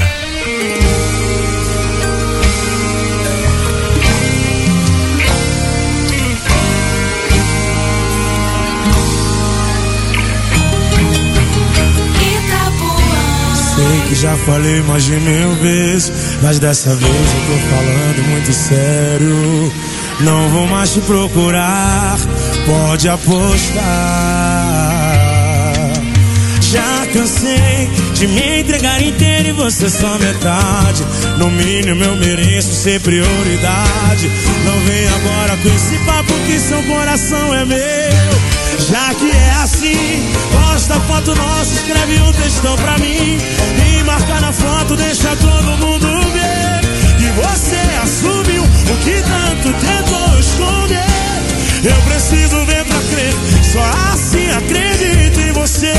Sei que já falei mais de mil vezes, mas dessa vez eu tô falando muito sério. Não vou mais te procurar, pode apostar. Já cansei de me entregar inteiro e você só metade. No mínimo eu mereço ser prioridade. Não vem agora com esse papo que seu coração é meu. Já que é assim, posta foto nossa, escreve um textão pra mim e marca na foto, deixa todo mundo ver que você assumiu o que tanto tentou esconder. Eu preciso ver pra crer, só assim acredito em você.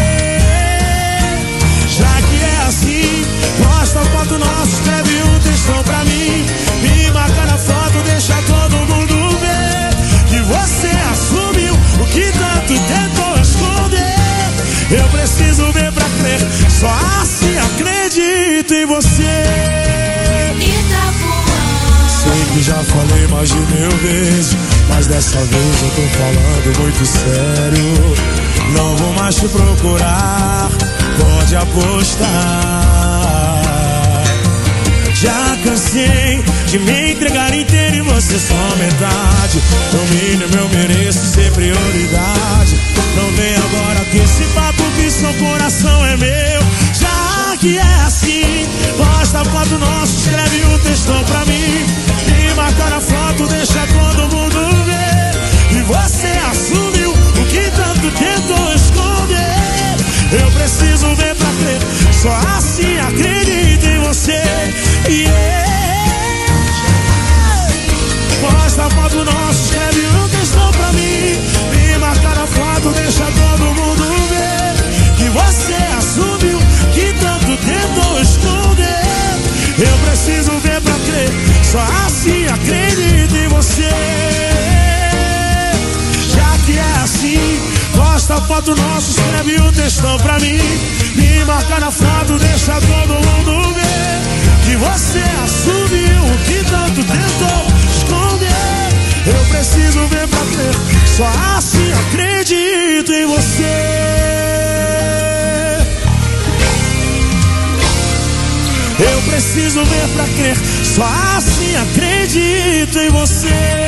Já que é assim, posta foto nossa, escreve um textão pra mim e marca na foto, deixa todo mundo ver que você assumiu o que tanto tentou esconder. Eu preciso ver pra crer, só assim acredito em você. Sei que já falei mais de mil vezes, mas dessa vez eu tô falando muito sério. Não vou mais te procurar, pode apostar. Já cansei de me entregar inteiro e você só metade. No mínimo eu mereço ser prioridade. Não vem agora com esse papo que seu coração é meu. Já que é assim, posta foto nossa, escreve um textão pra mim e marca na foto, deixa todo mundo ver que você assumiu o que tanto tentou esconder. Eu preciso ver pra crer, só assim acredito em você. Yeah. Posta foto nossa, escreve um textão pra mim e marca na foto, deixa todo mundo ver que você assumiu que tanto tentou esconder. Eu preciso ver pra crer, só assim acredito em você. Já que é assim, posta foto nossa, escreve um textão pra mim e marca na foto, deixa todo mundo ver que você assumiu o que tanto tentou esconder. Eu preciso ver pra crer, só assim acredito em você. Eu preciso ver pra crer, só assim acredito em você.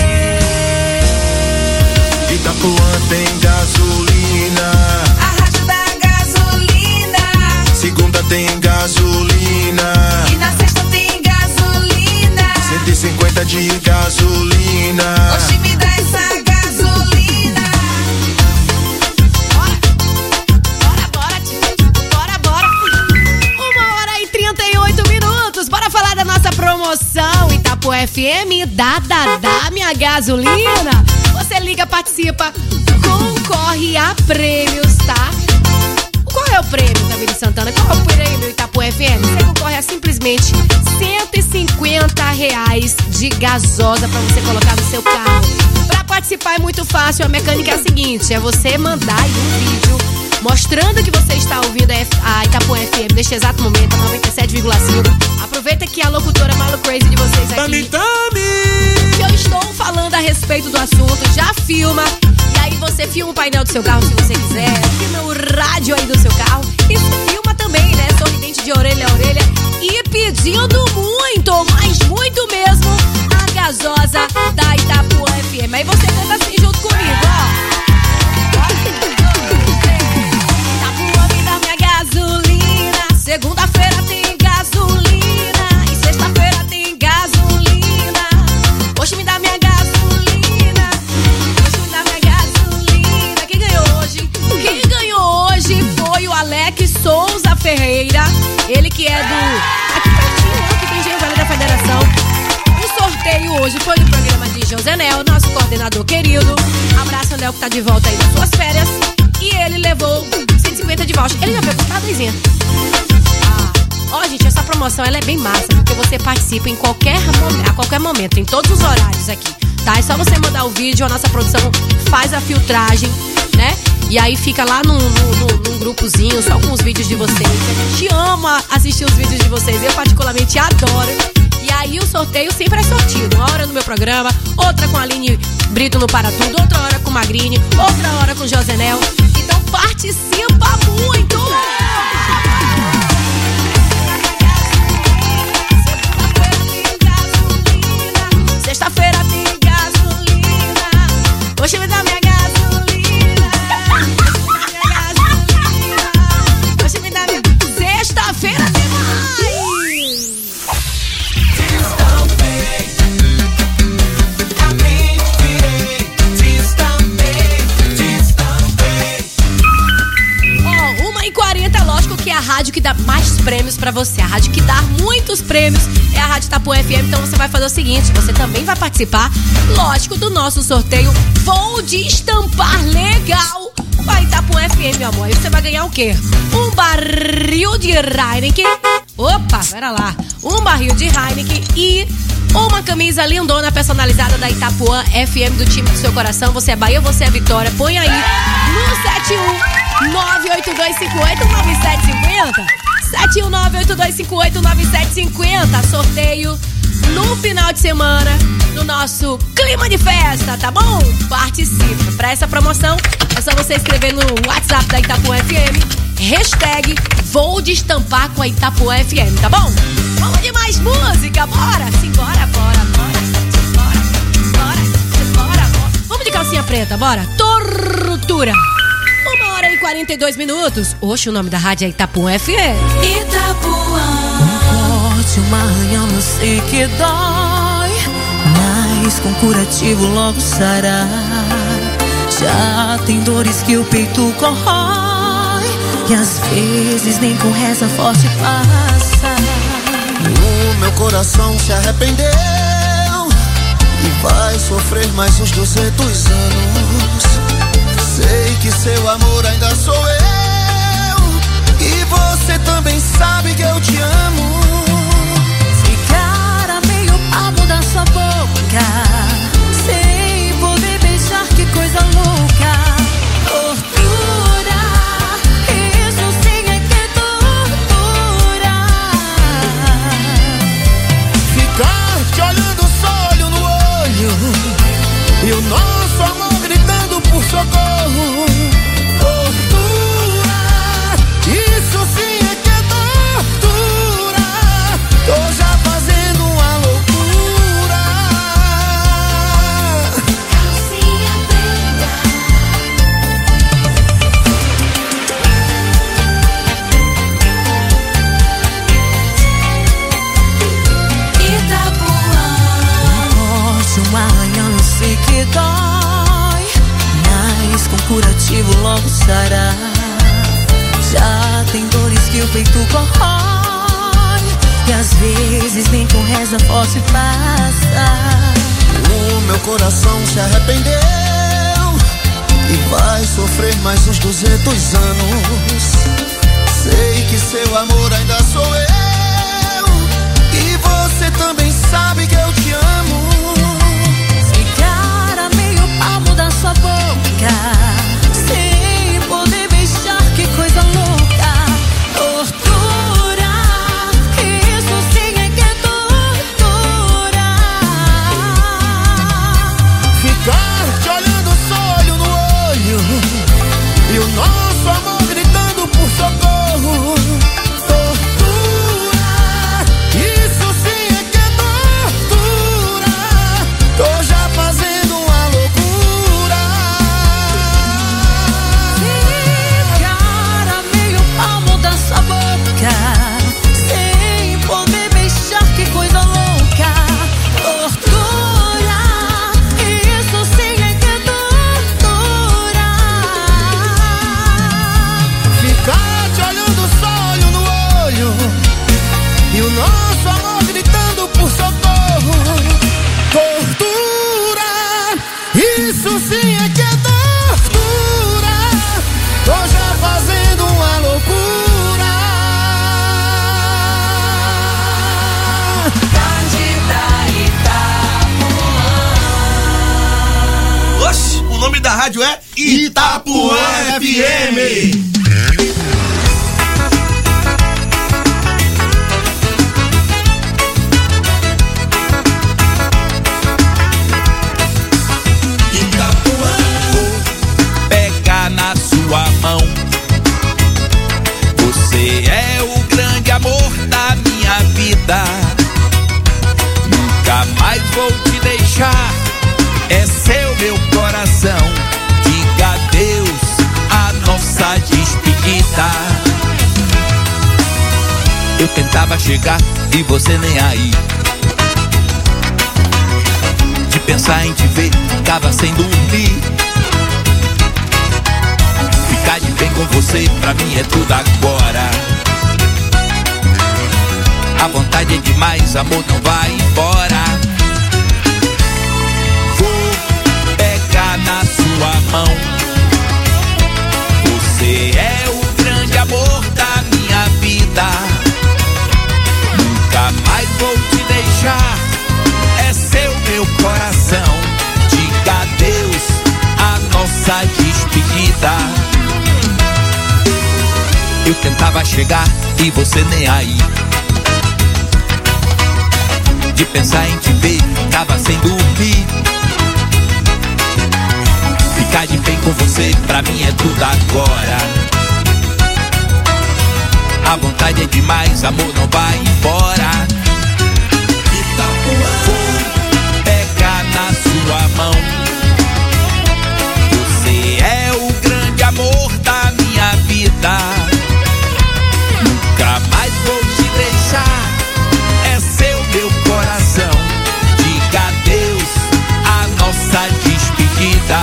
Itapuã tem gasolina, a rádio da gasolina. Segunda tem gasolina E na sexta tem gasolina. cento e cinquenta de gasolina. Oxe, me dá essa gasolina. Bora, bora, bora, bora, bora. Uma hora e trinta e oito minutos. Bora falar da nossa promoção Itapuã F M, dá, dá, dá minha gasolina. Você liga, participa, concorre a prêmios, tá? Qual é o prêmio, Camille Santana? Qual é o prêmio Itapuã F M? Você concorre a simplesmente cento e cinquenta reais de gasosa pra você colocar no seu carro. Pra participar é muito fácil, a mecânica é a seguinte: é você mandar aí um vídeo mostrando que você está ouvindo a Itapuã F M neste exato momento, a noventa e sete vírgula cinco. Aproveita que a locutora Malu Crazy de vocês aqui, Tami, tami. que eu estou falando a respeito do assunto, já filma. E aí você filma o painel do seu carro se você quiser, filma o rádio aí do seu carro e filma também, né, sorridente de orelha a orelha e pedindo muito, mas muito mesmo, a gasosa da Itapuã F M. Aí você canta assim junto comigo, ó. Itapuã, me dá minha gasolina. Segunda-feira tem gasolina e sexta-feira tem gasolina. Hoje me dá minha gasolina. Hoje me dá minha gasolina. Quem ganhou hoje? Quem ganhou hoje foi o Alex Souza Ferreira. Ele que é do... aqui pertinho, aqui tem Engenho Velho da Federação. O sorteio hoje foi do programa de José Nel, nosso coordenador querido. Abraço, Nel, que tá de volta aí das suas férias. E ele levou cento e cinquenta de voucher. Ele já veio comprar, Deizinha? Ó, oh, gente, essa promoção ela é bem massa, porque você participa em qualquer momento, a qualquer momento, em todos os horários aqui, tá? É só você mandar o vídeo, a nossa produção faz a filtragem, né? E aí fica lá num, num, num grupozinho, só com os vídeos de vocês. A gente ama assistir os vídeos de vocês, eu particularmente adoro. E aí o sorteio sempre é sortido. Uma hora no meu programa, outra com a Aline Brito no Para Tudo, outra hora com Magrini, outra hora com Josenel. Então participa muito! Sexta-feira tem gasolina. Hoje me dá minha gasolina. Minha gasolina. rádio que dá mais prêmios pra você. A rádio que dá muitos prêmios é a Rádio Itapuã F M. Então você vai fazer o seguinte, você também vai participar, lógico, do nosso sorteio Vou de Estampar Legal com a Itapuã F M, meu amor. E você vai ganhar o quê? Um barril de Heineken. Opa, pera lá. Um barril de Heineken e uma camisa lindona personalizada da Itapuã F M, do time do seu coração. Você é Bahia ou você é Vitória? Põe aí no sete um nove oito dois cinco oito nove sete cinco zero. sete um nove oito dois cinco oito nove sete cinco zero. Sorteio no final de semana, no nosso clima de festa, tá bom? Participa. Pra essa promoção, é só você escrever no WhatsApp da Itapuã F M, hashtag Vou de Estampar com a Itapuã F M, tá bom? Vamos de mais música, bora? Simbora, bora, bora, bora, bora, bora, bora. Vamos de calcinha preta, bora? Tortura. Uma hora e quarenta e dois minutos. Oxe, o nome da rádio é Itapuã F M. Itapuã. Um corte, uma arranhão, eu sei que dói, mas com curativo logo sará. Já tem dores que o peito corrói, e às vezes nem com reza forte passa. O meu coração se arrependeu e vai sofrer mais uns duzentos anos. Sei que seu amor ainda sou eu, e você também sabe que eu te amo. Ficar a meio palmo da sua boca, sem poder beijar, que coisa louca. Tortura, isso sim é que é tortura. Ficar te olhando só olho no olho, e o nosso amor gritando por socorro. Tortura, isso sim é que é tortura. Tô já fazendo uma loucura. Calcinha preta. Itapuã. Um corte, um arranhão, eu sei que dói, mas com curativo logo sará. Já tem dores que o peito corrói, e às vezes nem com reza forte passa. O meu coração se arrependeu e vai sofrer mais uns duzentos anos. Sei que seu amor ainda sou eu, e você também sabe que eu te amo. Ficar a meio palmo da sua boca, sem poder beijar, que coisa louca. Tortura, isso sim é que é tortura. Ficar te olhando só olho no olho, e o nosso amor gritando por socorro. Tortura, isso sim é que é tortura. Tô já fazendo uma loucura. Ficar a meio palmo da sua boca, sem poder beijar, que coisa louca. Tortura, isso sim é que é tortura. Ficar te olhando só olho no olho, e o nosso amor gritando por socorro. Tortura, isso sim é que é tortura. Tô já fazendo uma loucura. Oxe, o nome da rádio é Itapuã F M. Pega na sua mão. Você é o grande amor da minha vida. Nunca mais vou te deixar. É seu meu coração. Diga adeus a nossa despedida. Eu tentava chegar e você nem aí. De pensar em te ver, ficava sem dormir. Ficar de bem com você, pra mim é tudo agora. A vontade é demais, amor, não vai embora. Vou pegar na sua mão. Você é o grande amor da minha vida. Nunca mais vou te deixar. É seu meu coração. Diga adeus a nossa despedida. Eu tentava chegar e você nem aí. De pensar em te ver, tava sem dormir. Ficar de bem com você, pra mim é tudo agora. A vontade é demais, amor, não vai embora. Vou pegar na sua mão. Você é o grande amor da minha vida. Nunca mais vou te deixar. É seu meu coração. Diga adeus a nossa despedida.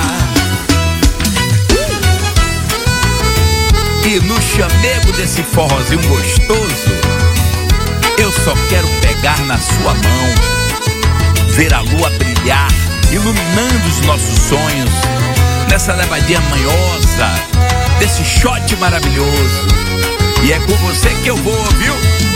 E no chamego desse forrozinho gostoso, eu só quero pegar na sua mão, ver a lua brilhar, iluminando os nossos sonhos, nessa levadinha manhosa, desse shot maravilhoso. E é com você que eu vou, viu?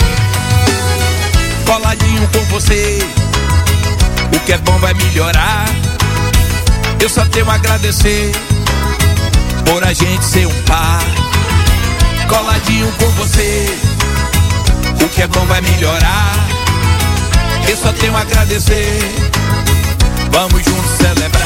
Coladinho com você, o que é bom vai melhorar. Eu só tenho a agradecer por a gente ser um par. Coladinho com você, o que é bom vai melhorar. Eu só tenho a agradecer. Vamos juntos celebrar.